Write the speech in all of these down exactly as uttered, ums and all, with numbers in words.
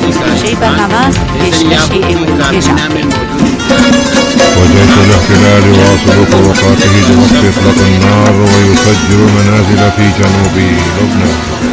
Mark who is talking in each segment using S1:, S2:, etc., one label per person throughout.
S1: شيء برنامه يشتشي
S2: وجيش الاحتلال يواصل طرقاته بوقف اطلاق النار ويفجر منازل في جنوب لبنان.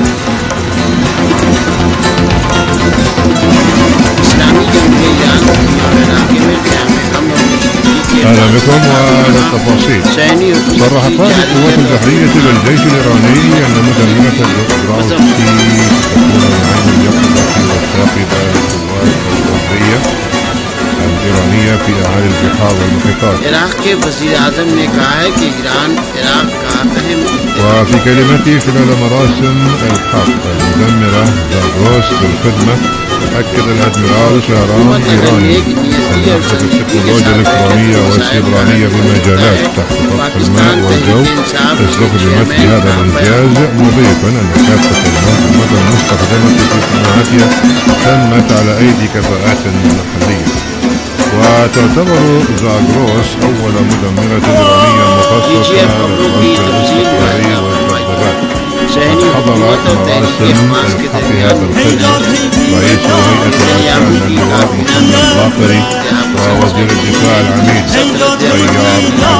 S2: اهلا بكم وعلى التفاصيل. صرح قائد القوات البحريه بالجيش الايراني ان مدمره البراوسكي تكون بعين اليقظه والثاقبه للقوات البحريه الإيرانية في أعالي البحار والمحيطات. وفي كلمته خلال مراسم الحق المدمرة زاغروس بالخدمة أكد الأدميرال شهرام إيراني أن أحدث التكنولوجيا الإلكترونية والسيبرانية بمجالات تحت سطح الماء والجو استخدمت في هذا الإنجاز، مضيفا أن كافة الأنظمة المستخدمة في صناعتها تمت على أيدي كفاءات محلية. وتعتبر زاغروس أول مدمرة إيرانية مخصصة للعنف الاستخباري والدبابات. حضر مراسم الحق هذا الخدمة رئيس هيئة الأركان النواب محمد باقري ووزير الدفاع العميد طيار.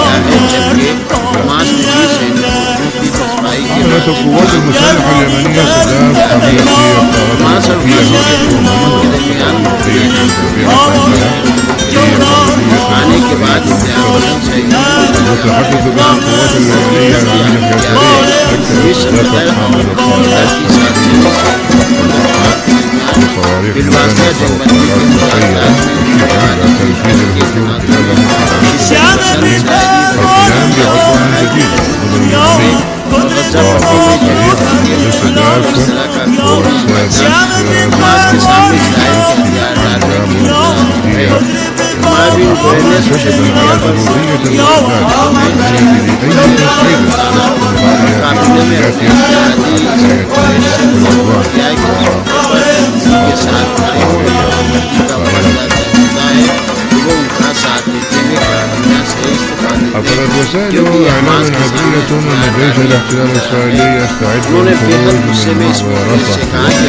S2: عملت القوات المسلحة اليمنية استهداف قرية الطائرات الأمريكية المتحدث باسم القوات اليمنية العاملة في السرية أكد استهداف حامل الطائرات بصواريخ مدمرة وطائرات مسيرة مشيرة إلى تنفيذ الهجوم خلال مؤتمر القيام بعدوان جديد ضد اليمنيين. وقطع سريع عن الاستهداف هو السادس من شدد على ضرورية الإعداد لأي تسعير لاستمرارها في عملياتها على حكاية أفرد وسائل إعلام عبرية أن جيش الاحتلال الإسرائيلي يستعد للخروج من معبر رفح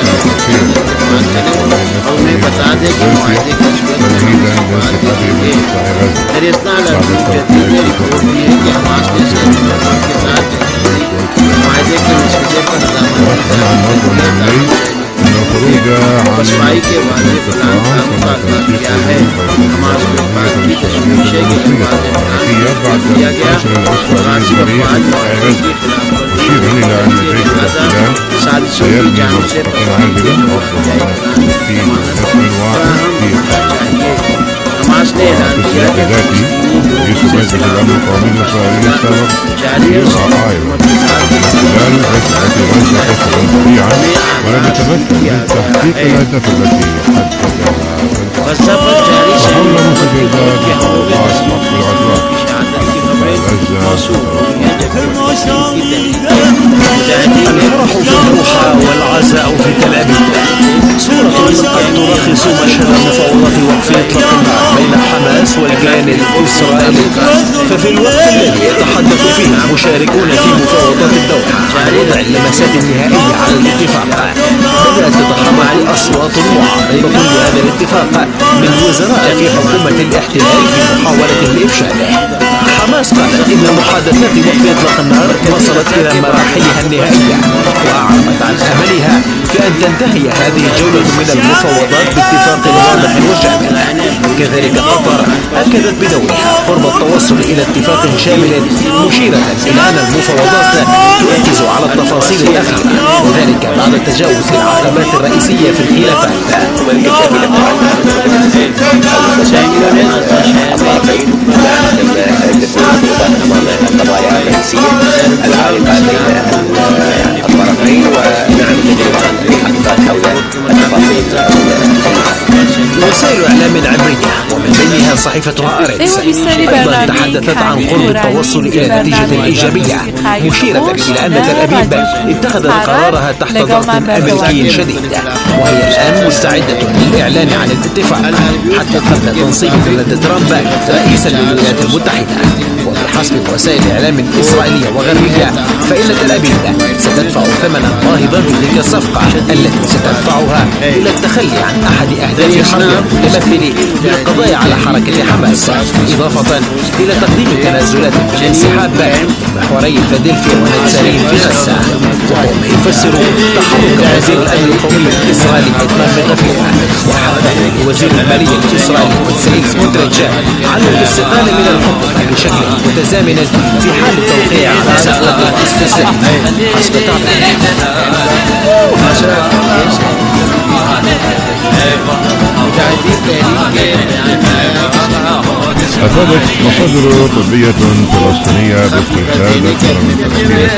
S2: تمهيدا لانسحابه من قطاع غزة بعد التوقيع أن الخروج عن القطاع كما تنسيقه بين الإسرائيلية والأمريكية بعد الانتصار الإسرائيلي السريع في قطاع غزة، مشيرا إلى أن جيش الاحتلال سيبني منطقة عاجلة ربما في نسل واحد في وفي السياق ذاته رئيس مجلس الأمن القومي الإسرائيلي السابق يوسع قائل الاحتلال يسعى في غزة قصفا سريعا ولم يتمكن من تحقيق الأهداف التي حددها وحول مستجدات الأوقات وقف العدوان
S3: الفرح في الدوحة والعزاء في تل أبيب، صورة قد تلخص مشهد مفاوضات وقف إطلاق النار بين حماس والكيان الإسرائيلي. ففي الوقت الذي يتحدث فيه المشاركون في مفاوضات الدوحة عن وضع اللمسات النهائية على الاتفاق، بدأت تتحرك أصوات معارضة لهذا الاتفاق من وزراء في حكومة الاحتلال في محاولة لإفشاله. حماس قالت إن محادثات وقف إطلاق النار وصلت إلى مراحلها النهائية، وأعربت عن أملها في أن تنتهي هذه الجولة من المفاوضات باتفاق واضح وشامل. كذلك قطر أكدت بدورها قرب التوصل إلى اتفاق شامل، مشيرة إلى أن المفاوضات تركز على التفاصيل الأخيرة، وذلك بعد تجاوز العقبات الرئيسية في الخلافات.
S4: أمام القضايا الرئيسية العالقة بين الطرفين، ونعم تجربة لحقيقة حول التفاصيل.
S3: وسائل إعلام عبرية ومن بينها صحيفتها أريتس أيضا تحدثت عن قرب التوصل إلى نتيجة إيجابية، مشيرة إلى أن تل أبيب اتخذت قرارها تحت ضغط أمريكي شديد، وهي الآن مستعدة للإعلان عن الاتفاق حتى قبل تنصيب دونالد ترامب رئيسا للولايات المتحدة. وبحسب وسائل الإعلام الإسرائيلية وغربية فإن تل أبيب ستدفع ثمنا باهظا في تلك الصفقة التي ستدفعها إلى التخلي عن أحد أهداف الحرب المتمثل في القضاء على حركة حماس، إضافة إلى تقديم تنازلات بالانسحاب محوري فيلادلفيا ونتسارين في غزة. وهو ما يفسر تحرك وزير الأمن القومي الإسرائيلي إتمام بن غفير وحمل وزير المالية الإسرائيلي بتساليل سموتريتش عن الاستقالة من الحكم بشكل متزامن في حال التوقيع على صفقة الاستسلام حسب تعبير.
S2: أفادت مصادر طبية فلسطينية باستشهاد أكثر من ثلاثين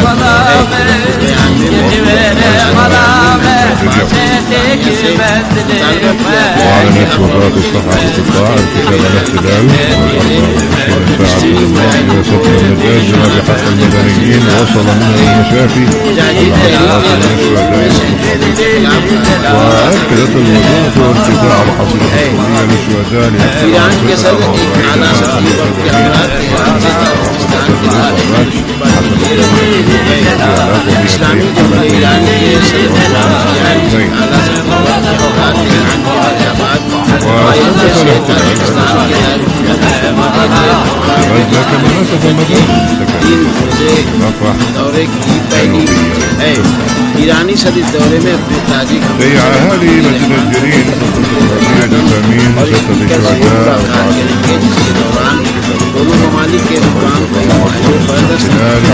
S2: وأعلنت وزارة الصحة والقطاع ارتكاب الاحتلال والأربعة وعشرين ساعة إلى سفر المجازر بحق المدنيين وصل منها المشافي وأكدت الوزارة ارتفاع الحصيلة الطبية للشهداء لأكثر على غزة كما نسف
S5: ایرانی صدی دورے میں اپنے تاجک
S2: أهالي متنجرين في جثامين ستة شهداء
S5: کے دوران دونوں ممالک کے حکام کو برداشت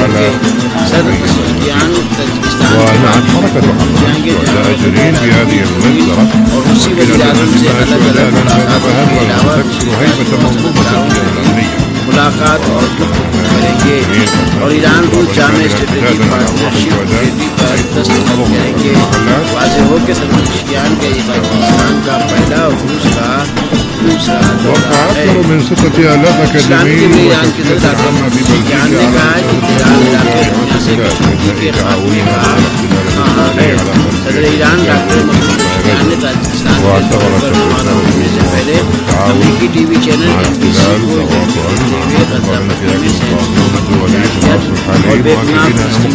S2: ونعم حركة حماس واللاجئين في هذه المجزرة إلى تنزيل الشهداء من بينها وتكسر هيبة منظومة الأمنية
S5: ملاقات اور کریں گے اور ایران روس جامع اسٹریٹجک پارٹنرشپ پر دستخط کریں گے. واضح ہو کہ صدرشیان کے پاکستان کا پہلا اور روس کا دوسرا دورہ ہے. اسلامی کے ایران کے صدر ایران نے کہا ہے کہ ایران علاقے دنیا سے کشمیر کے خاتمے کا کہا ہے. صدر ایران ڈاکٹر مسعود پزشکیان نے تاجکستان کے دورے پر روانہ ہونے سے پہلے امریکی ٹی وی چینل این بی سی کو غزہ پٹی سے اور بے گناہ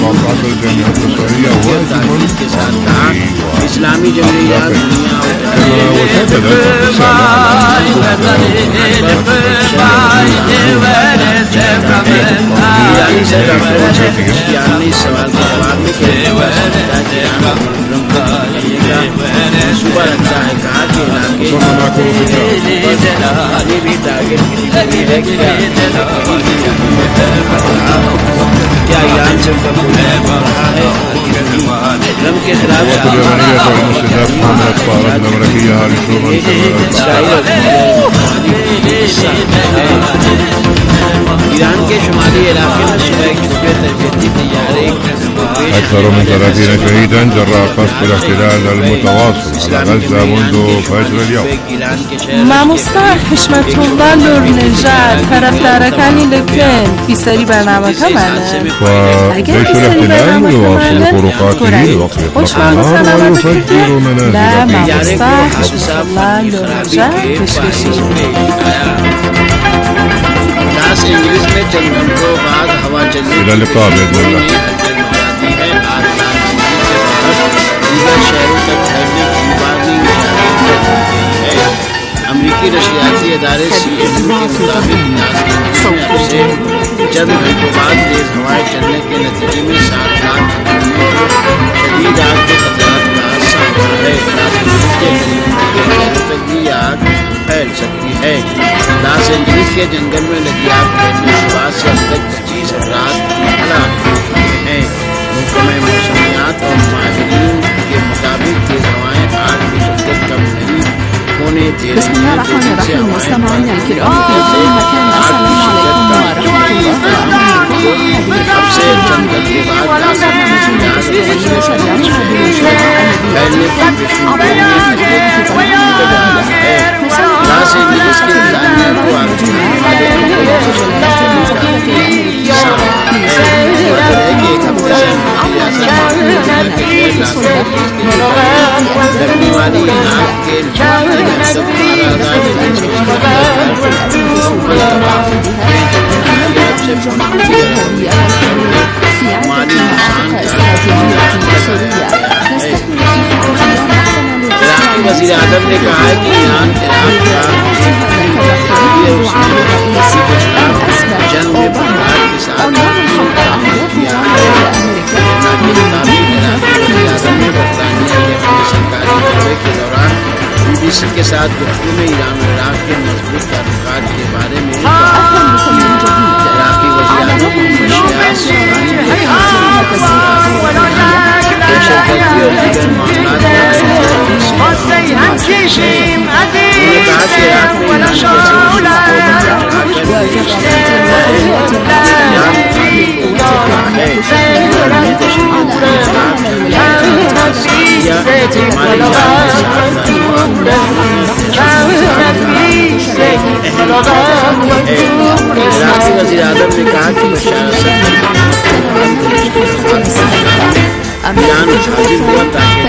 S5: فلسطینیوں کے ساتھ کہا اسلامی جمہوریہ دنیا ایرانی صدر پزشکیان نے اس سوال کے جواب میں منصوبہ رکھتا ہے. کہا کہ علاقے یہ بھی ٹارگیٹ کی ہے کیا ایران سے قبول رہا ہے ٹرمپ کے خلاف ایران کے شمالی علاقے میں صبح ایک چھوٹے تربیتی طیارے
S2: أكثر من ثلاثين شهيدا جراء قصف الاحتلال المتواصل على غزة منذ فجر اليوم.
S1: مامۆستا حشمەتوڵڵا لۆرنژاد هەرەفدارەکانی لەکوێن پیسەری بەرنامەکەمانە.
S2: وجيش الاحتلال يواصل طرقاته لوقف إطلاق النار ويفجر منازل
S1: مامۆستا حشمەتوڵڵا لۆرنژاد پێشکەشی
S5: انگلش میں چند گھنٹوں بعد ہوا چلنے
S2: إلى اللقاء بإذن الله.
S5: ہے آج دیگر شہروں تک پھیلنے کی وارننگ جاری ہے. امریکی نشریاتی ادارے سی این این کے مطابق ناظرین اب سے چند گھنٹوں بعد تیز ہوائیں چلنے کے نتیجے میں سات لاکھ شدید آگ کے خطرات کا سامنا ہے. تک بھی آگ پھیل سکتی ہے. لاس اینجلس کے جنگل میں لگی آگ پھیلنے کے بعد سے اب تک پچیس افراد ہلاک ہو چکے ہیں. محکمہ موسمیات اور ماہرین کے مطابق تیز ہوائیں آگ کی شدت کم نہیں ہونے دے
S1: بسم الله الرحمن الرحيم. مستمعينا الكرام في كل مكان السلام عليكم ورحمة الله وبركاته.
S5: اب سے چند گھنٹے بعد لاس اینجلس میں پھیلنے پر che il Parlamento Iraqi वज़ीर आज़म ने कहा है कि ईरान इराक का जंग में बगदाद के साथ किया है। ने बरतानिया के अपने सरकारी दौरे के दौरान बीबीसी के साथ गुफ्तगू में ईरान और इराक के मजबूत ताल्लुकात के बारे में इराकी वज़ीर आज़म दहशतगर्दी और दीगर मामलात उन्होंने कहा कि इराक में ईरान इराकी वज़ीर आज़म ने कहा कि ईरान हाजिर हुआ ताकि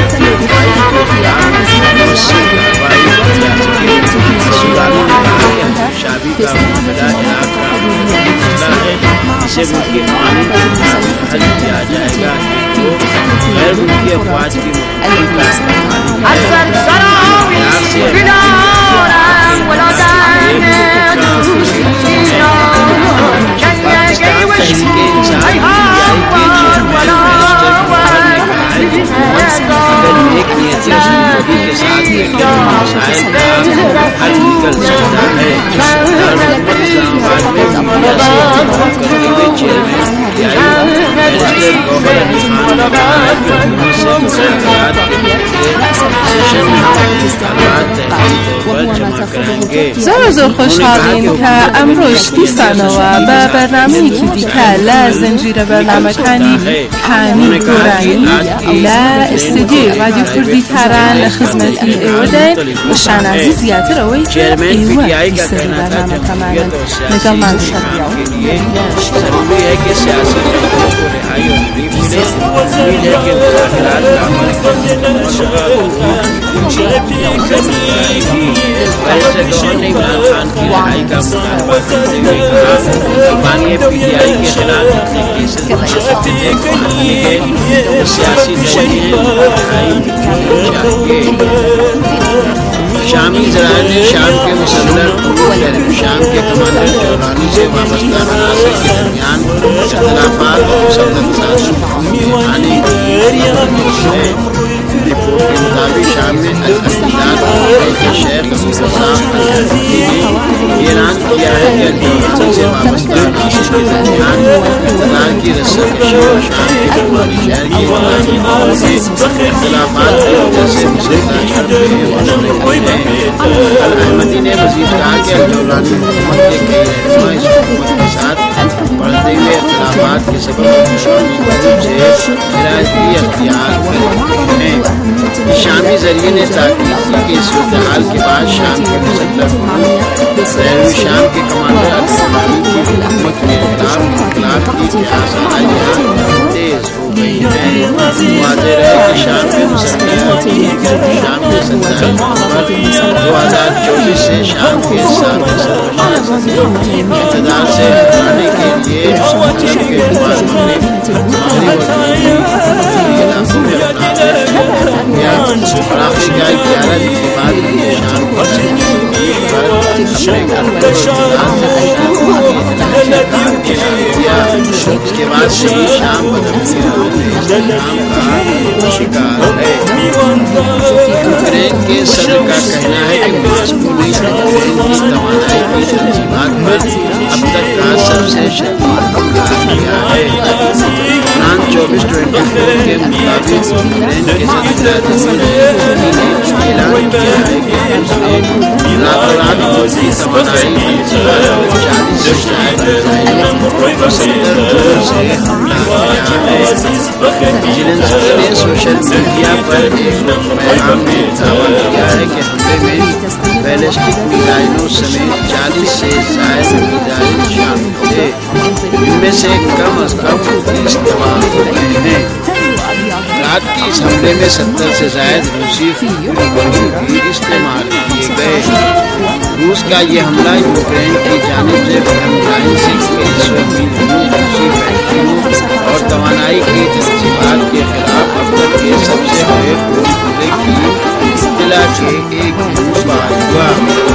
S5: शादी का मुद्दा इराक का मसला है, इसे मुल्की कानून के मुताबिक हल किया जाएगा। तो गैर मुल्की अफवाज की के साथ मसाइल का हल निकल सकता है। इस्लामाबाद में मीडिया से बात करते हुए चेयरमैन बैरिस्टर गौहर अली खान ने कहा है कि हुकूमत से जुड़े अफराद के लिए सेशन में सवालात तहरीर तौर पर जमा कराएंगे।
S1: زۆر زۆر خۆشحاڵین کە ئەمڕۆژ دیسانەوە بە بەرنامەیەکی دیکە لە زنجیرە بەرنامەکانی کانی گۆرانی لە ئستودیۆی رادیۆ کوردی تاران لە خزمەتی ئێوەدەین بە شانازی زیاتر ئەوەی کە ئێوە بیسەری بەرنامەکەمانن لەگەڵمان شەڕیاوە.
S5: ضروری ہے کہ سیاسی جنگوں کو رہائی اور ریف ملے، امید ہے کہ مذاکرات کا عمل بیرسٹر گوہر نے عمران خان کی رہائی کا مطالبہ کرتے ہوئے کہا افغانی پی ٹی آئی کے خلاف اپنے کیسز کے سیاسی ذریعے رہائی چاہیے۔ شامی ذرائع نے شام کے مسلح شام کے کمانڈر جولانی سے وابستہ عناصر کے درمیان اختلافات اور رپورٹ کے مطابق شام میں الحمداد کے شیخ اعلان کیا ہے کہ جولانی سے وابستہ عناصر کے درمیان اقتدار کی رسد شام کے جمہوری شہر کے اختلافات کی وجہ سے مسلح احمدی نے مزید کہا کہ جولانی حکومت کے کئی رہنما اس حکومت کے ساتھ بڑھتے ہوئے اختلافات کے سبب سے ہدایتی اختیار کر رہے ہیں۔ شامی ذریعے نے تاکید کی کہ اس صورتحال کے بعد شام کے مسلح بیرون شام کے کمانڈر الطوفانی کی حکومت کے خلاف انقلاب کی تیاریاں تیز ہو گئی ہیں۔ واضح رہے کہ شام کے مسلح شام کے سترہ نومبر دو ہزار چوبیس سے شام کے سابق اقتدار سے ہٹانے کے لیے حلب کے نمائندوں نے علاقوں میں اپنا فراخی کا اختیار کے بعد شام کو اس کے بعد سے شام بدمزی شام کا شکار ہے۔ یوکرین کے صدر کا کہنا ہے کہ ماسکو نے یوکرین کی توانائی کی تنظیمات پر اب تک کا سب سے شدید حملہ کیا ہے۔ فرانس چوبیس ٹوینٹی فور کے مطابق یوکرین کے صدر نے اعلان کیا ہے کہ اس نے راتوں رات فوجی توانائی کی چالیس سے زائد میزائلوں اور ستر ڈرون سے حملہ کیا ہے۔ زیلنسکی نے سوشل میڈیا پر ایک پیغام میں دعویٰ کیا ہے کہ حملے میں بیلسٹک میزائلوں سمیت چالیس سے زائد میزائل شامل تھے، جن میں سے کم از کم تیس تباہ ہو گئے ہیں۔ رات کی اس حملے میں ستر سے زائد روسی فوجیوں کی استعمال کیے گئے. روس کا یہ حملہ یوکرین کی جانب سے فرنٹ لائن سے کئی سو میل دور روسی فیکٹریوں اور توانائی کی تنصیبات کے خلاف اب تک کے سب سے بڑے بم حملے کی اطلاع کے ایک دن بعد ہوا.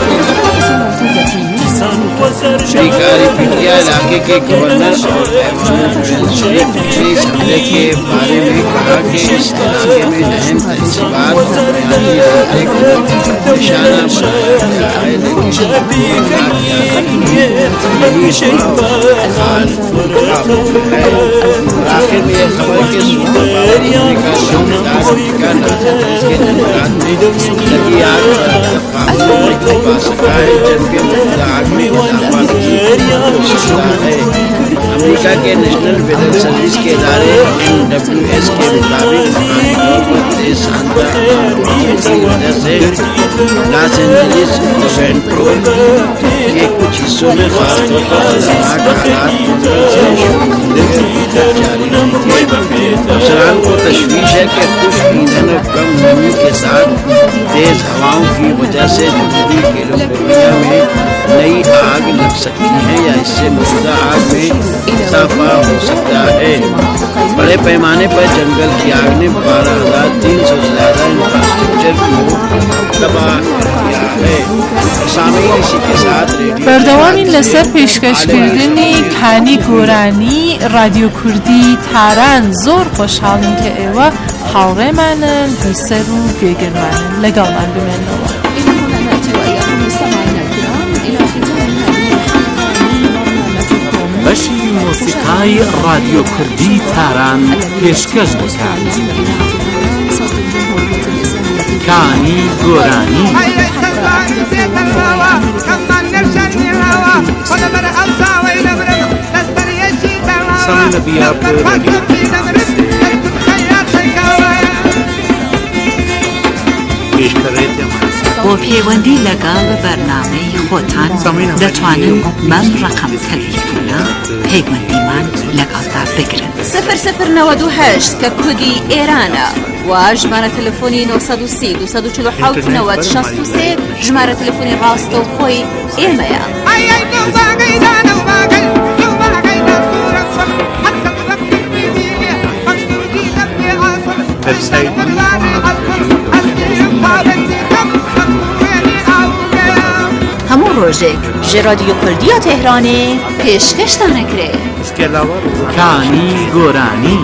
S5: شریکاری پیٹیا علاقے کے گورنر اور نے اس حملے کے بارے میں کہا کہ اس علاقے میں اہم تنصیبات بنیادی ادارے کو نشانہ بنایا گیا ہے، آخر میں یہ خبر کے صورت امریکہ ذمہ دار امریکہ نازک کے جنگلات میں لگی آگ پر پا سکا ہے، جبکہ متحدہ آگ میں اضافہ ہو سکتا ہے. امریکہ کے نیشنل ویدر سروس کے ادارے این ڈبلیو ایس کے مطابق مقامی طور پر تیز شاندار کی وجہ سے لاس اینجلس وینٹرول کے کچھ حصوں میں خاص طور پر خطرناک حالات جاری رہے. افسران کو تشویش ہے کہ خشک ایندھن اور کم نمی کے ساتھ تیز ہواؤں کی وجہ سے جنوبی کیلیفورنیا میں نئی آگ لگ سکتی ہے یا اس سے موجودہ آگ میں اضافہ ہو سکتا ہے. بڑے پیمانے پر جنگل کی آگ نے بارہ ہزار تین سو سے زیادہ انفراسٹرکچر کو تباہ کر دیا ہے. سامعین اسی کے ساتھ
S1: بردەوامی لەسەر پێشکەشکردنی کانی گۆرانی رادیۆ کوردی تاران زۆر خۆشحاڵین کە ئێوە هاوڕێمانن بەسەر و گوێگرمانن لەگەڵمان بمێنەوە.
S6: بەشی مۆسیقای رادیۆ کوردی تاران پێشکەش دەکات. کانی گۆرانی سامعین بیا
S7: بۆ پەیوەندی لەگەڵ بەرنامەی خۆتان دەتوانن بەم ڕەقەم تەلەفۆنە پەیوەندیمان لەگەڵدا بگرن.
S8: صفر صفر نود و هشت کە کودی ئێرانە و ژمارە تەلەفۆنی نۆ سەد و سی دوو سەد و چل و حەوت نەوەت شەست و سێ ژمارە تەلەفۆنی ڕاستەوخۆی ئێمەیە. هەموو ڕۆژێک ژێ رادیۆ کوردیە تێهرانێ پێشکەشتان ئەکرێ.
S6: کانی گۆرانی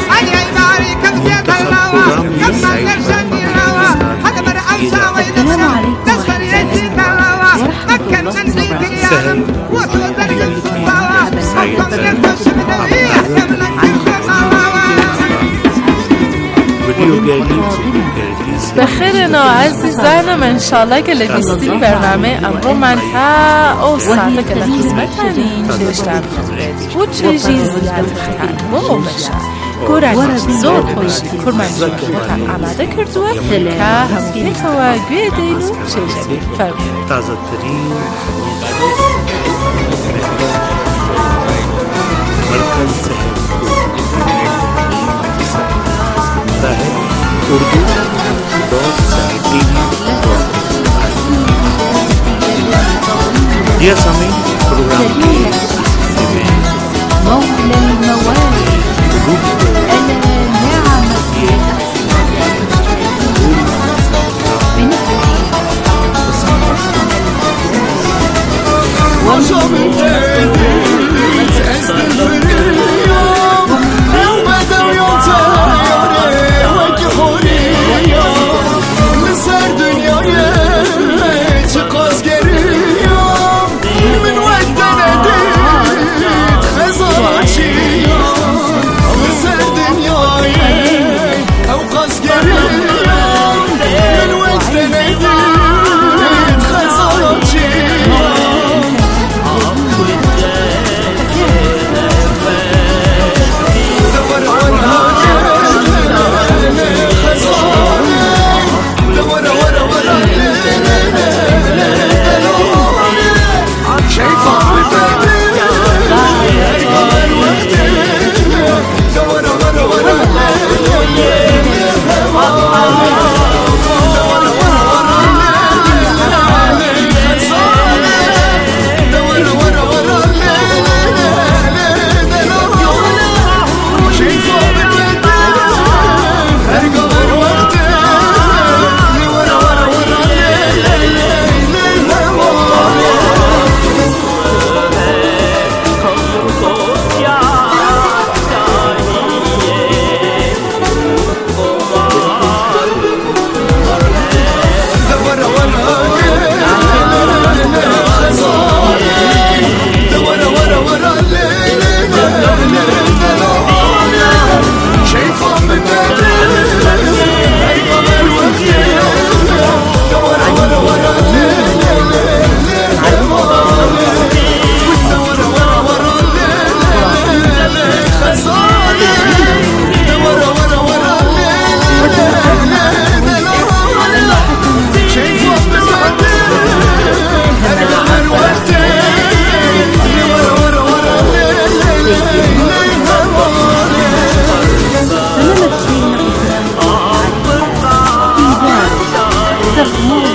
S1: بخیر عزیزانم، انشالله که لبیستین برنامه امرومان تا او ساعته که لخدمتانین داشتم خدمت بود چیزی زیاد خیلی بمومشم گورانی زور خوشی کرمانجی خودتان آماده کردوه که همونی که گوی دینو چیزی فرمید
S3: تازه ترین مرکز اردو دوت ساعتين دي سامي پروگرام کی
S7: مولى الموالي أنا نعمة
S9: Dünyaya çıkaz geliyor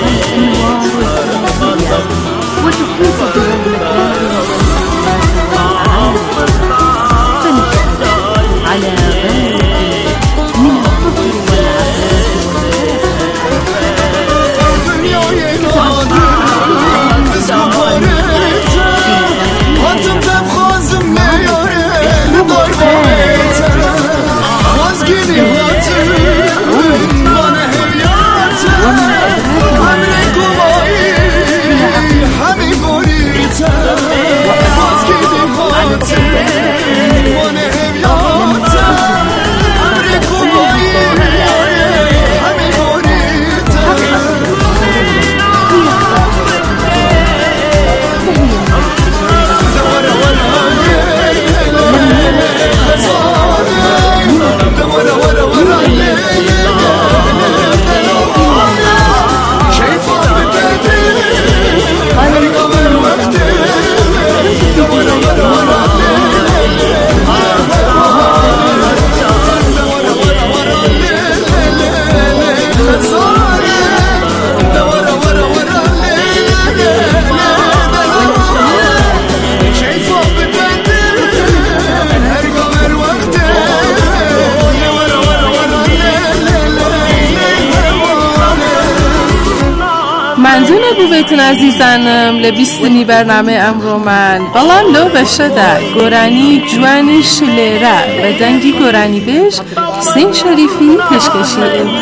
S1: ممنون بویتون عزیزانم لبیستنی برنامه امرو من بەڵام لەو بەشەدا گۆرانی جوانی شلێرە بە دەنگی گۆرانی بێژ حسین شەریفی پێشکەشی ئێوە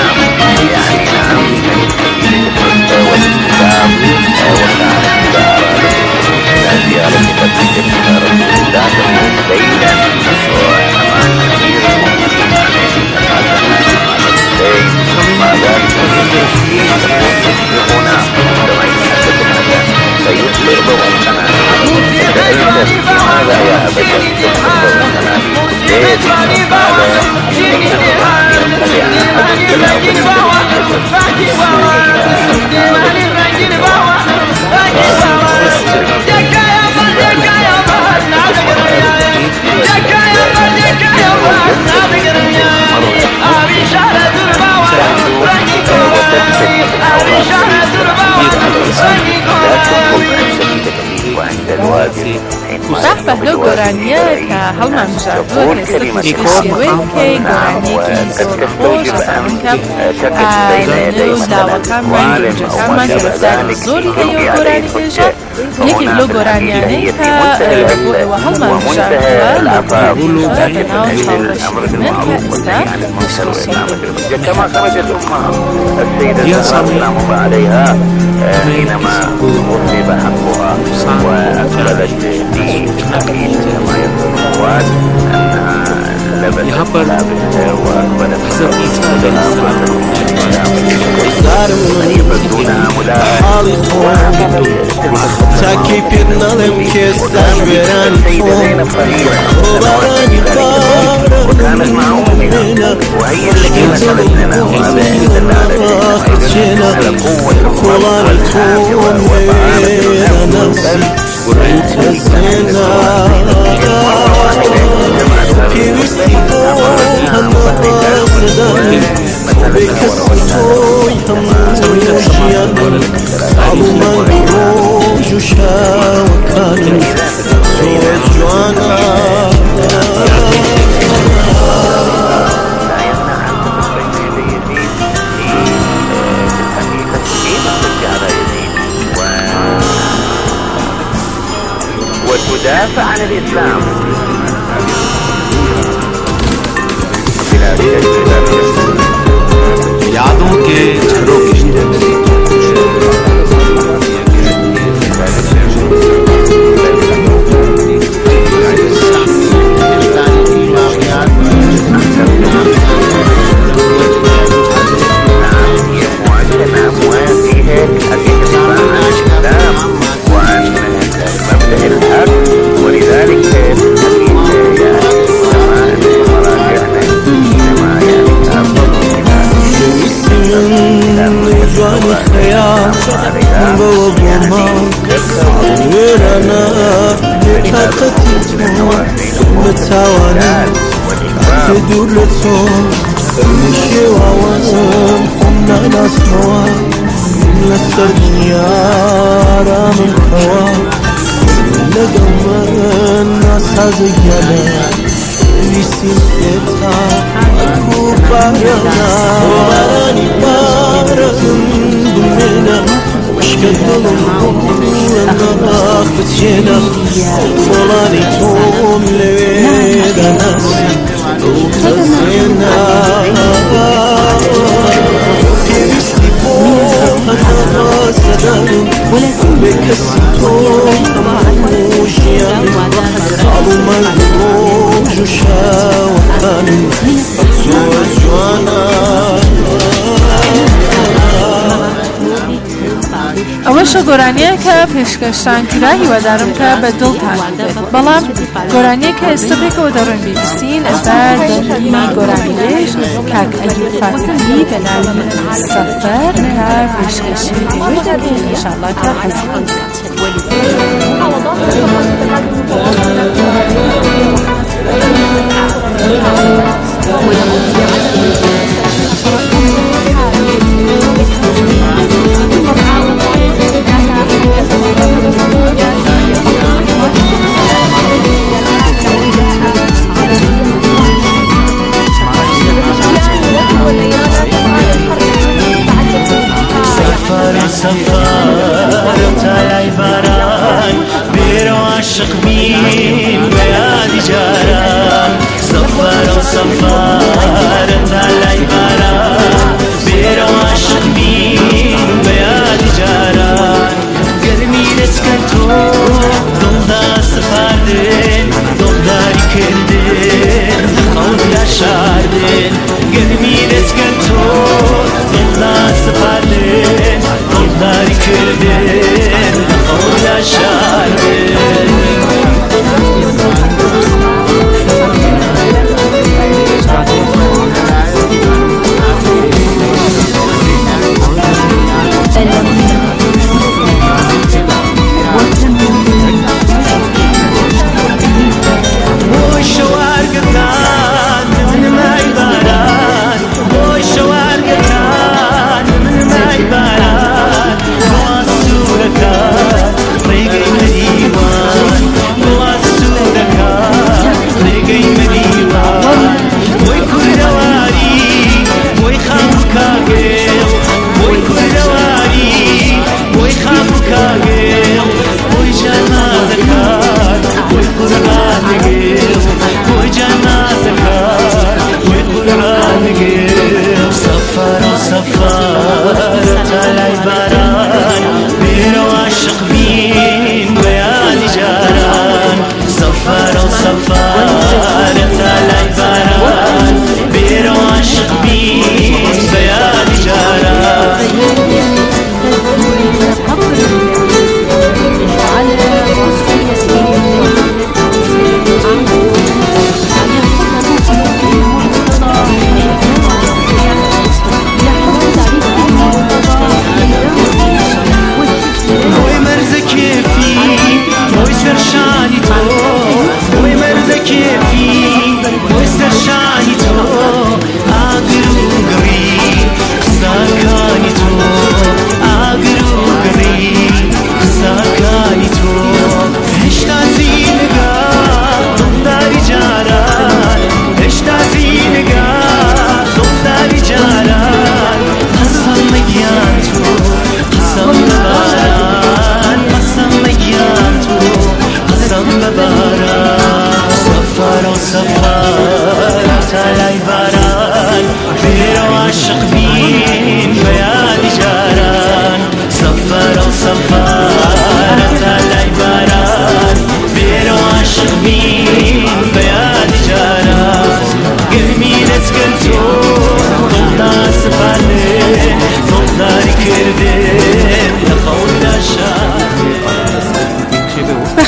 S4: وكان هنا عندما يتحدث هذا فيصبح بوحدنا ماذا يا أبدا تصبح بوحدنا ليش هذا يمتلئ أحد
S1: صح لو گۆرانیە کە هەڵمان بژاردووە کە سەرپشتی شێوەیە بکەین گۆرانیەکی زۆر خۆش ئەسانکە لەنێو داوەکانمان گەنجەکانمان کە رەفتاری زۆری هەیە و گۆرانی پێشە یەکێک لەو گۆرانیانەی کە بۆ ئێوە هەڵمان بژاردووە لە بەڵگەکە لەناو چاوەڕێشکردنە کە ئێستا پێشکەشی
S4: كما خرجت أمها السيدة سلام الله عليها حينما أصيب حقها وأقبلت في أكيد كما يقول الأخوات أنها لبست لابسة وأقبلت يبدونها ملاحظة
S3: تاكي بيرنا لم كيستان بيراني وبراني
S4: وكانت مع أمنا وهي التي مثلت لنا وأبهت لنا على القوة والحافظ والبعاد والتزينا في وسطها النقاصداني بكسرتو يتموشيا عظما الروج شاوكاني زوج جوانا وتدافع عن الإسلام
S6: यादों के झरों की
S3: تدور لتون المشي وعوام خمنا نصنوا لسر دنيارا من خواب لقم الناس هزيانا ويسين إتا أكو بارنا وباراني بارا دمنا وشكدلهم ونراخ بتجينا وطولاني توم لويدا ناسي وخزينا في بيستيبوها تغاسدانو بكسيتوم تموشيانو عظم الروج شاوكانو زوج جوانا
S1: ئەوەشە گۆرانیە کە پێشکەشتان کرا هیوادارم کە بە دڵتان بێت بەڵام گۆرانیە کە ئێستا بێکەوە دەڕۆین ببیستین ئەستا دەنگی گۆرانیێش کاک ئەیوب فاتحی بە ناوی سەفەر کە پێشکەشی پێوەی دەکەین ئینشاءالله کە حەزی
S3: سفر تالاي باران بيرو عاشق بين بيادي جاران سفر سفر تالاي باران بيرو عاشق بين بيادي جاران قلبي نسكتو ضمدا سفاردين ضمداري كردين قولي شاردين قلبي نسكتو ضمدا سفاردين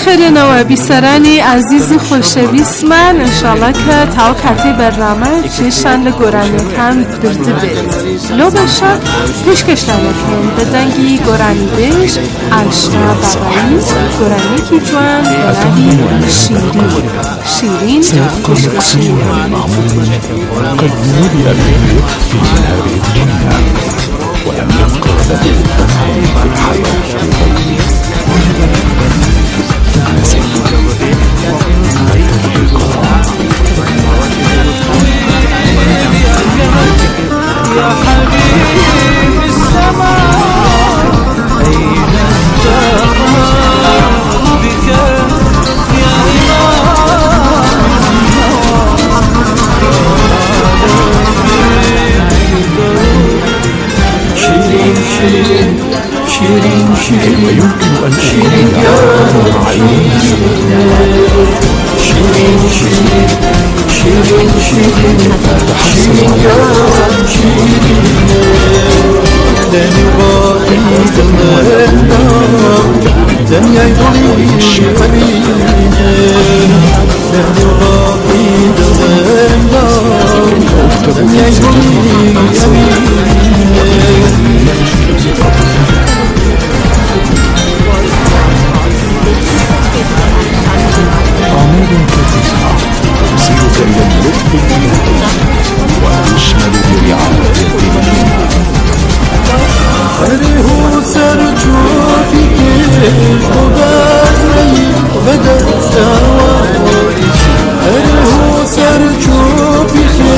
S1: بخێرێنەوە بیسەرانی عزیز و خۆشەویستمان ئینشاڵڵا کە تاو کاتێ بەرنامە کێشان لە گۆرانیەکان بردبێت لۆ بەشە پێشکەشتانەکەن بە دەنگی گۆرانی بێژ ئاشنا بابایی گۆرانیەکی جوان بەناوی شیرین شیرین
S9: سيبقى معمولا قد نودي الملك في هذه الدنيا ولم يبقى له ذنب في
S3: يا حبيبي السماء أين السماء بك يا شيرين شيرين شيرين شيرين
S9: يمكن أن شيرين يا
S3: شيرين شيرين شيرين شيرين شيرين يا شيرين دني باقي دمنا دني يدلي حبيبي دني باقي دمنا دني يدلي
S9: عمود كتسعة تسير إلى اللطف وتشمل برعاية الدنيا
S3: سره سر چوبی که خدایی بدر سواری سره سر چوبی که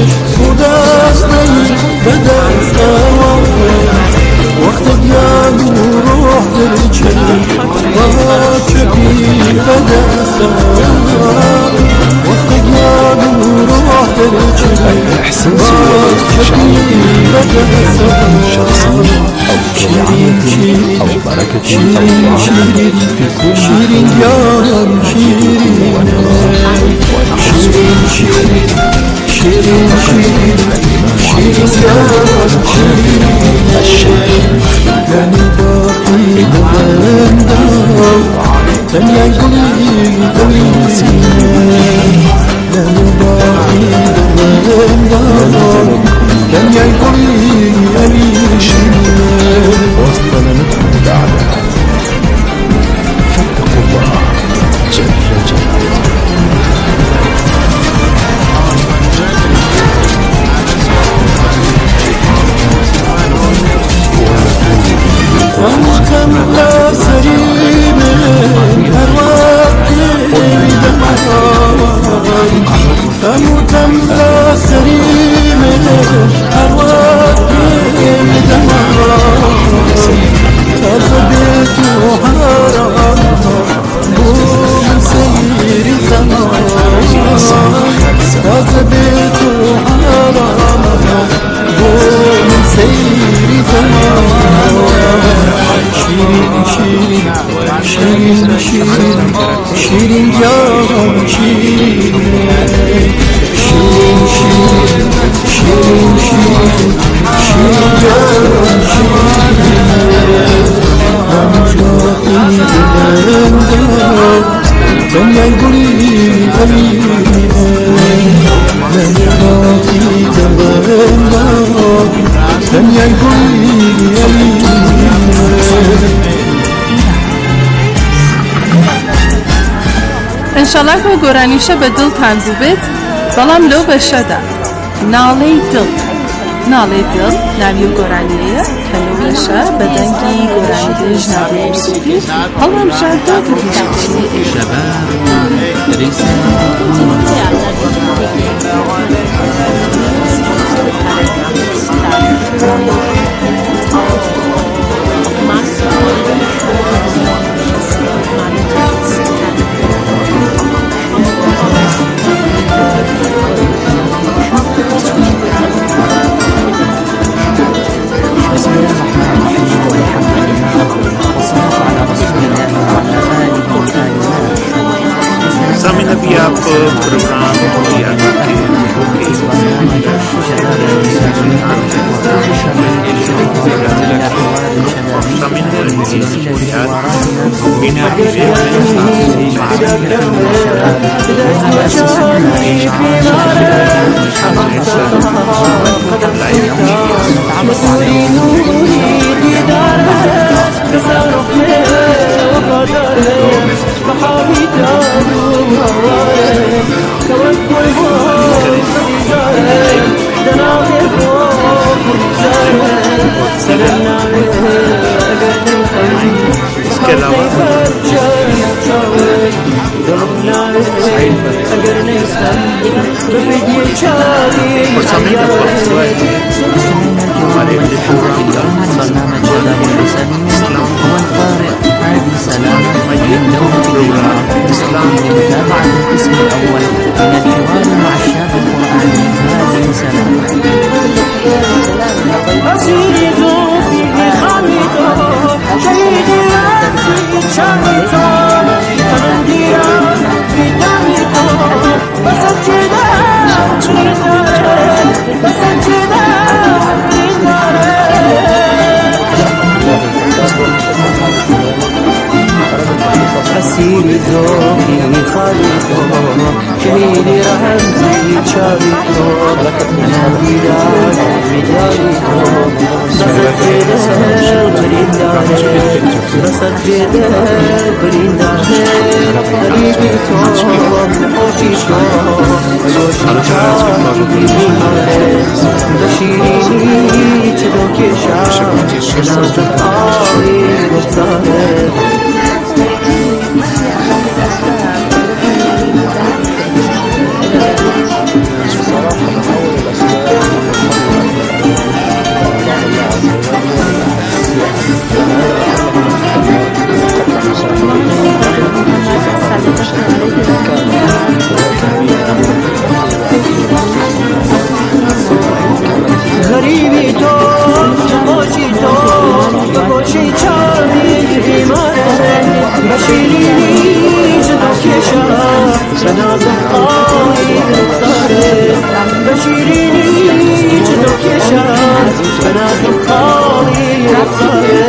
S3: خدایی بدر سواری وقت گیانو روح در چلی و چکی بدر سواری وقت گیانو روح در چلی و چکی بدر سواری
S9: شيرين أو بركة
S3: شيرين شيرين في كل شيرين يا شيرين شيرين شيرين شيرين شيرين شيرين يا شيرين الشيخ يعني باقي دمنا تنيا يقولي قولي يعني باقي دمنا تنيا يقولي قولي
S9: وسط لنتهم الأعداء فاتقوا الله جل جلاله
S3: ومختم لا سريم هر وقت ومختم لا سريم هر وقت تربيت وحرام ومن سير زمان تربيت وحرام ومن سير زمان شيرين شيرين شيرين شيرين شيرين يا شيرين شيرين شيرين شيرين شيرين شيرين يا دنيا يقولي أمين دنيا يقولي أمين
S1: ئینشەڵا کە گۆرانیشە بە دڵتان بووبێت بەڵام لەو بەشەدا ناڵەی دڵ ناڵەی دڵ ناوی و گۆرانیەیە کە لەو بەشە بە دەنگی گۆرانی بێژ ناوی یوسوفی هەڵامژاردۆ کە
S10: Samina Biap program yang Samina इसके अलावा और समय का वक्त हुआ है हमारे
S11: الإسلام لمتابعة القسم الأول من الحوار مع الشاب القرآني هذه سلام أسيري ذوقي خالقه شهيدي رمزي شاركه أنا بداية بدايته بسجد البرندانة بسجد البرندانة قريبته وحوشيته ويوشي بشيري تدوكيشا أنا تقاري مختاره غریبی تو باشی تو باشی چاری بیماره بشیرینی جدا کشا بنازم آی بزاره بشیرینی جدا کشا بنازم آی بزاره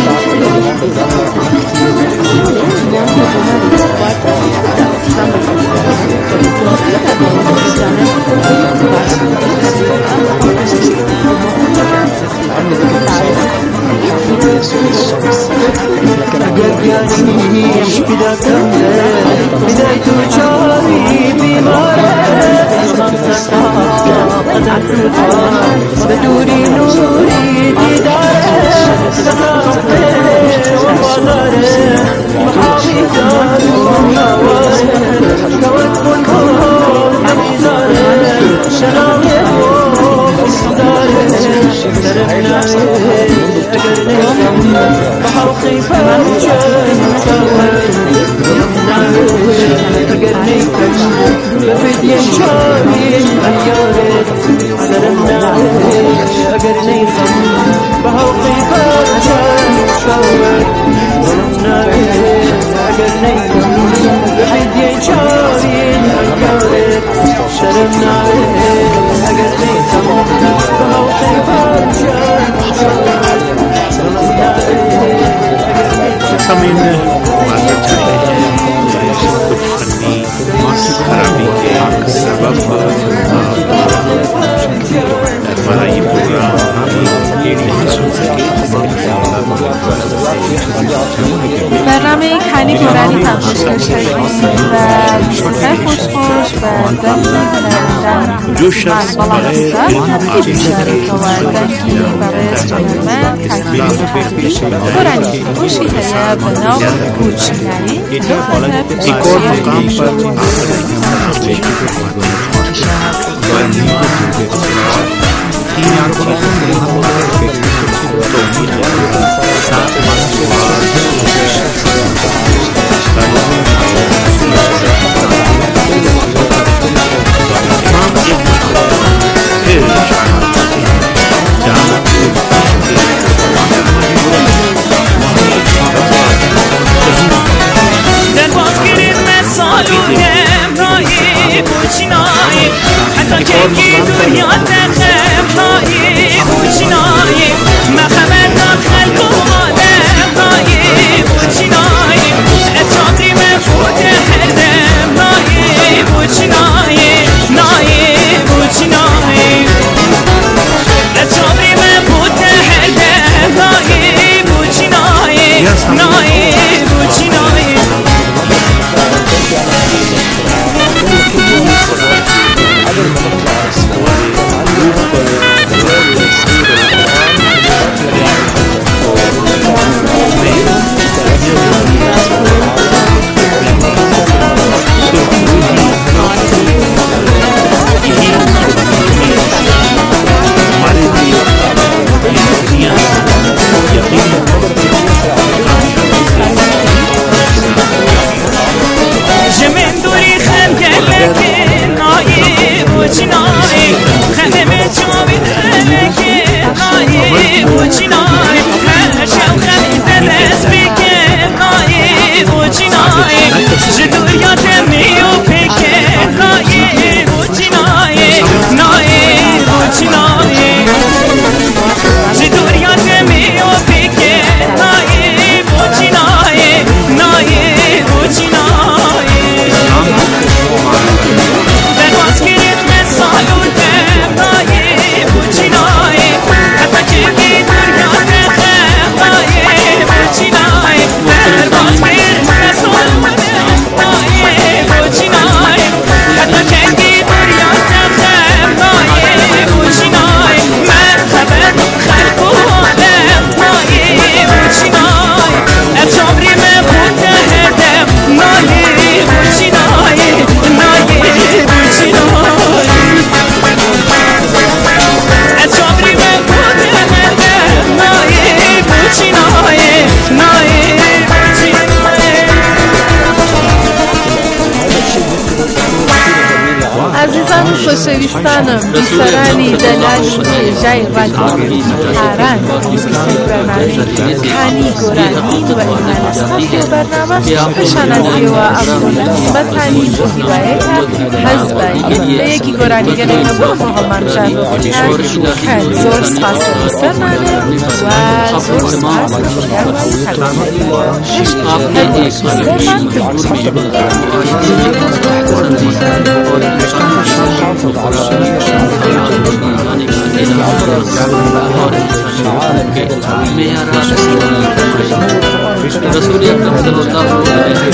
S11: گردیانیش بدایم بدای تو چاری بیماره خمسة قدر بدوری نوری دیداره تخافه وفاداره محامی دارو نواره شوت کن کن نمیزاره شنامی بزاره سرفناه اگر نیستم بحلقی فرجن شوت اگر نیستم بفدی شاری اگرت سرفناه اگر نیستم بحلقی فرجن شوت اگر نیستم بفدی شاری اگرت سرفناه اگر نیستم بحلقی فرجن شوت
S10: समय में मानना चाहते हैं कुछ फनी खराबी के सबब हमारा ये प्रोग्राम ये नहीं सुन सके
S1: برنامه کنی قرآنی پخش شدید و موسیقی خوشخوش و دنگی بلندن بالغسته بیشتری و دنگی برای جنرمن تکلیف قرآنی خوشی هیا به نام کوچنری
S10: एक और मुकाम पर
S12: حتی که کی دنیا تخم هایی خوشنایی ما خبر داد خلق و آدم هایی
S1: خۆشەویستانم بیسەرانی دەلالی هێژای ڕادیۆ تاران بیسەر بەرنامەی کانی گۆرانی و ئیمانەستەفی و بەرنامە پیشانەزیەوە ئەمڕۆ بەتانی بۆ هیوایەتە هەز بە یەکێکی گۆرانیگەرێک نەبووە بۆ هەڵمانژان کە زۆر سپاس لەسەرمانە و زۆر سپاس لە خۆیانوانی هەردێک سەرمان
S13: رسول اکرم صلی الله علیه و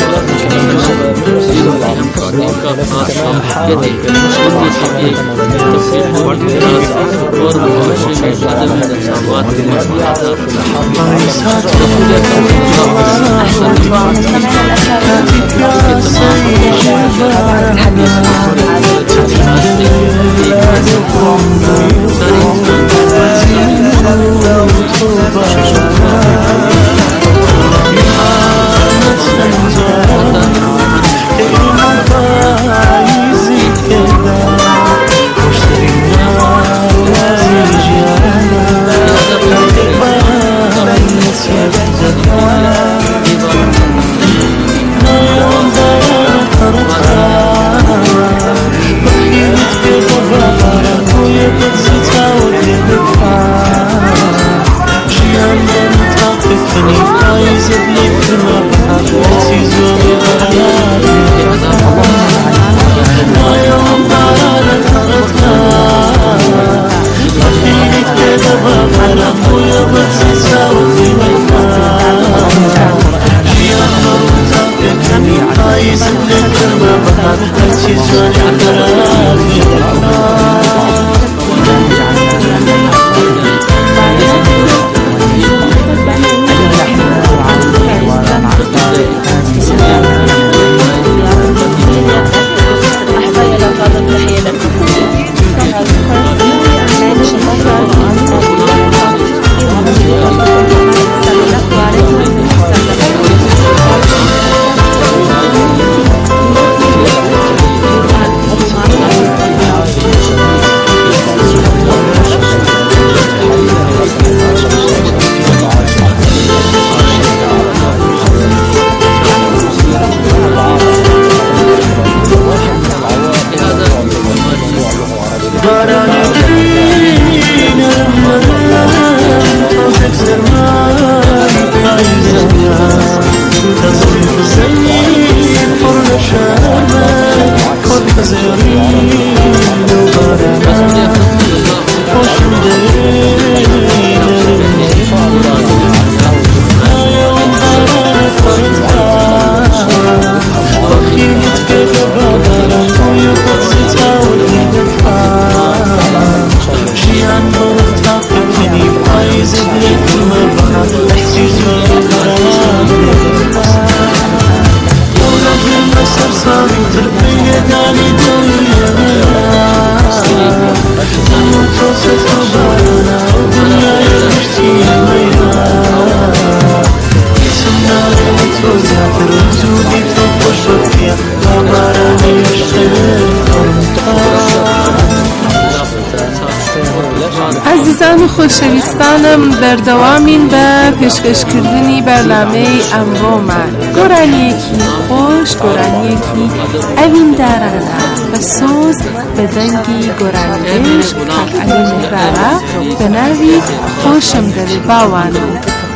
S1: عزیزان خۆشەویستانم بەردەوامین بە پێشکەشکردنی بەرنامەی ئەمڕۆمان گۆرانیەکی خۆش گۆرانیەکی ئەویندارانە بە سۆز بە دەنگی گۆرانیێش کاک عەلی مهرارە بە ناوی خۆشم دەوێ باوانم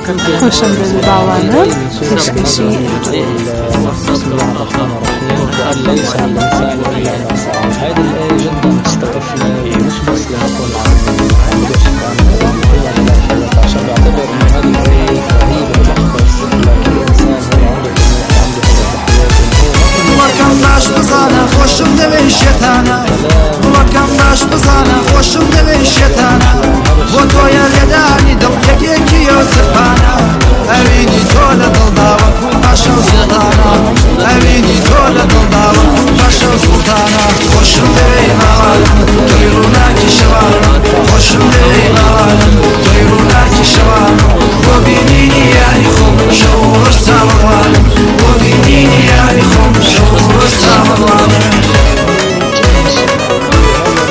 S1: خۆشم دەوێ باوانم پێشکەشی
S14: ليس الإنسان إلا ما سعى. هذه الآية جدا استطفنا مش بس لنقول عن عشان بعتبر إن هذه الآية هي بتلخص لكل إنسان هو عنده عنده هدف بحياته.
S15: وكم باش بزانا خوشم دبي شيطانا وكم باش بزانا خوشم دبي شيطانا وتويا لداني دم يكيكي يوسفانا أبيني تولى ضلداوة باشا سلطانا أبيني تولى ضلداوة باشا سلطانا خوشم دبي مالم طيروناكي شوارم خوشم دبي مالم طيروناكي شوارم وبينيني يعني خوم شعور الساموالم وبينيني يعني خوم شعور الساموالم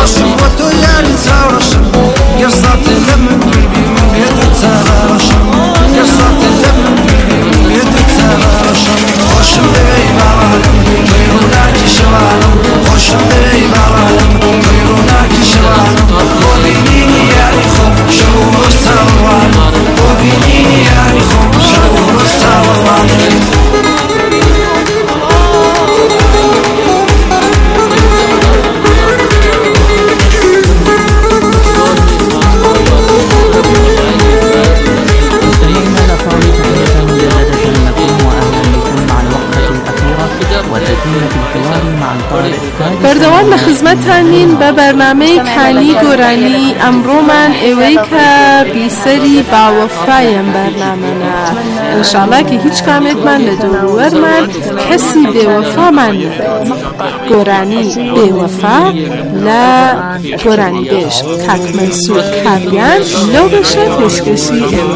S15: خۆشم بۆ تۆ یاری چاوەشم گەر ساتێ لە من دووربی من بێتە چاوەشم گەر ساتێ لە من دووربی من بێتە چاوەشم خۆشم لەوەی باوانم تۆی ڕووناکی شەوانم خۆشم لەوەی باوانم تۆی ڕووناکی شەوانم بۆ بینینی یاری خۆم شەو ڕۆژ چاوەڕوانم بۆ بینینی یاری خۆم شەو ڕۆژ چاوەڕوانم
S1: بەردەوام لە خزمەتتانین بە بەرنامەی کانی گۆرانی ئەمڕۆمان ئێوەی کە بیسەری باوەفایەم بەرنامەنە ئینشاڵڵا کە هیچ کامێکمان لە دووروەرمان کەسی بێوەفامان گۆرانی بێوەفا لە گۆرانی بێژ کاک مەنسوور کاریان لەو بەشە پێشکەشی ئێوە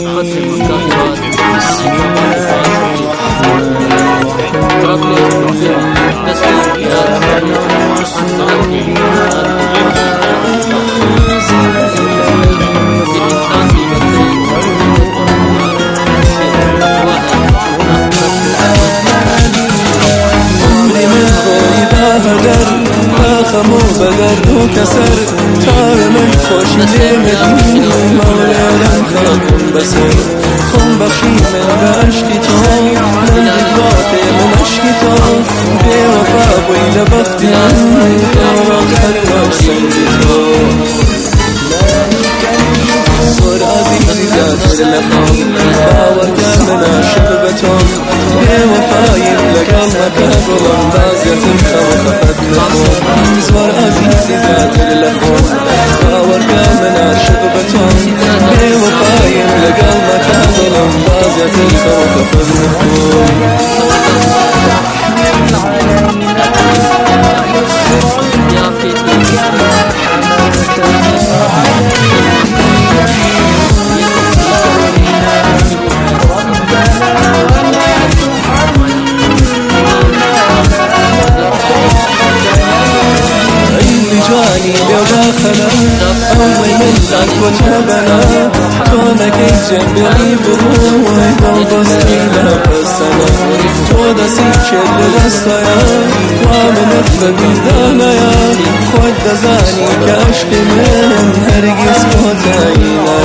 S16: خمو بگرد و کسر تار من خوشی لمدین مولادم خلقم بسر خون بخشی من بعشقی تو من دقوات من عشقی تو بی وفا بوی لبختی من آخر وقسندی تو صور عزیزی داتر لخم باور که من عاشق بتون بی وفایم لگم مکابلم بازیتم خم خفت نخم صور عزیزی داتر لخم باور که من عاشق بتون بی وفایم لگم مکابلم بازیتم خم خفت نخم أول من ذاك وتبنا كونك جنبي بروي ضبستي لبسنا تودا سيشل للصيا ومن الفقي دانيا خد زاني كاشك من هرقس كوتاينا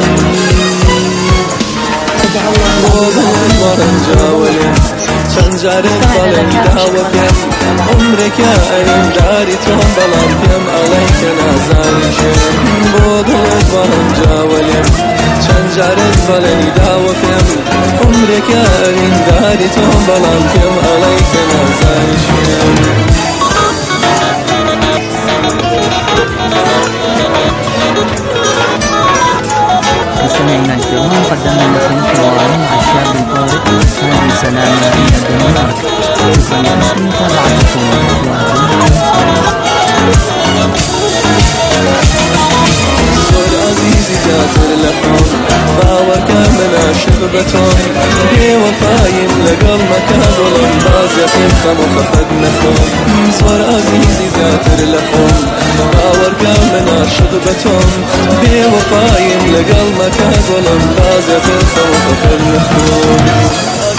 S16: وضع المرنجاولي شنجارت بالني داوكم عمرك يا أين داري توم بلام كم عليك نازاني شم بودلت برنجاولم شنجارت بالني داوكم عمرك يا أين داري توم بلام كم عليك نازاني شم
S11: مستمعينا الكرام قدمنا لكم حوارا مع الشاب الطارق هذه سلامة من الدنمارك شكرا لحسن متابعتكم
S16: صور عزيزي جاتر لحم باور كامل عاشق بتون بي وفايم لقل مكابلم بازيتم خم وخفت نخم صور عزيزي جاتر لحم باور كامل عاشق بتون بي وفايم لقل مكابلم بازيتم خم وخفت نخم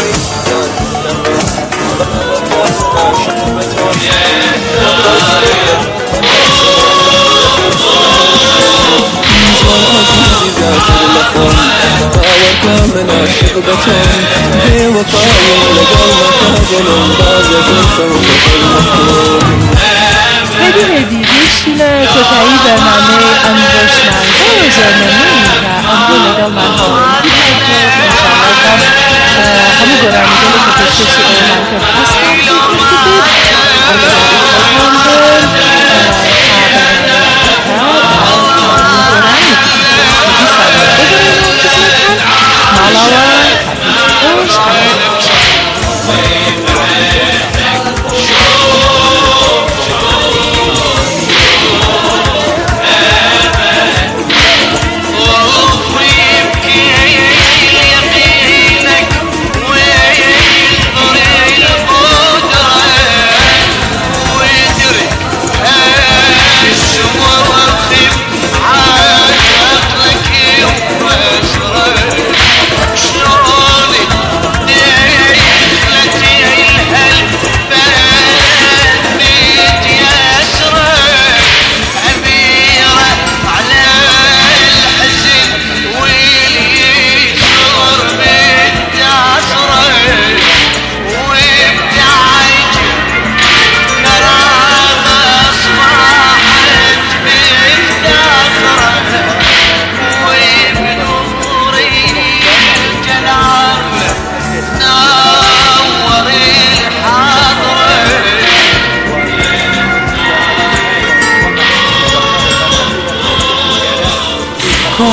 S16: من عاشق بتون بي وفايم لقل مكابلم بازيتم خم وخفت نخم
S1: هدی هدی دیشیل کتایی برنامه امروشمان و جرمنی که امرو لگل من هایی انشاءالله دم همه گرانی گلی که پشکشی ایمان کرد هستم که کردید اگر ایمان در برنامه که گرانی که مالاوا خوش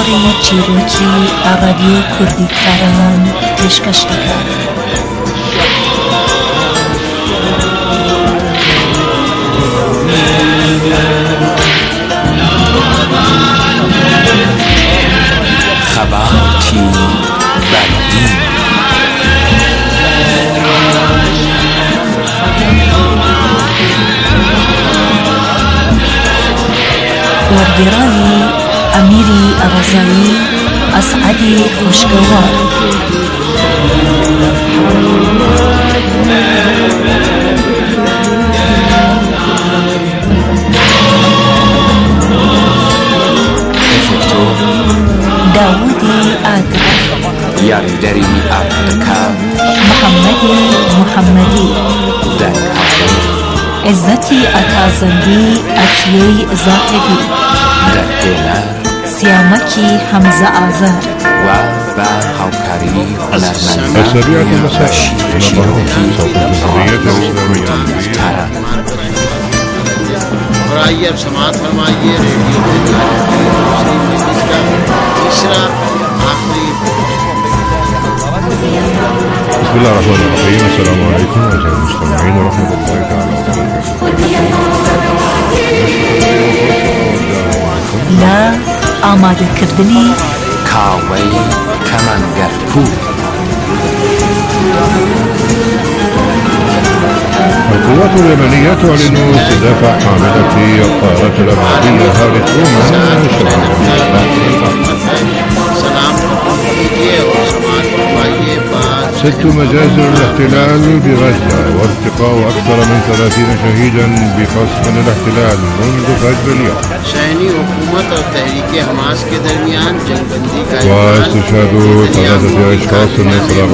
S17: وردیاری چیرۆکی ئاڕادیۆ کوردی کاران پێشکەش دەکات.
S9: خەباتی بەردین
S17: وەرگێڕانی ئەمیری ئەڕەزایی ئەسعەدی خوشکەوار. داوودی ئادە
S9: یاریدەری ئاگادەکە
S17: محەممەدی محەممەدی
S9: دەنگهاوڕێ
S17: عزەتی ئەتازەندی ئەتیەی زاهدی
S9: دەرهێنەر
S17: سیامەکی هەمزە ئازار
S9: و بە هاوکاری هونەرمەند
S2: السريعة المساء
S9: شیرۆکی
S2: صوت الجمهورية الإسلامية
S9: تاران.
S5: और आइए अब समाप्त फरमाइए रेडियो के का तीसरा आखिरी।
S2: بسم الله الرحمن الرحيم. السلام عليكم أعزائي المستمعين ورحمة الله تعالى وبركاته.
S17: لا ئامادەکردنی
S9: کاوەی کەمەنگەرپوور.
S2: القوات اليمنية تعلن استهداف حاملة الطائرات الأمريكية هاري ترومان ست مجازر الاحتلال بغزة وارتقاء أكثر من ثلاثين شهيدا بقصف الاحتلال منذ فجر اليوم. واستشهاد ثلاثة أشخاص من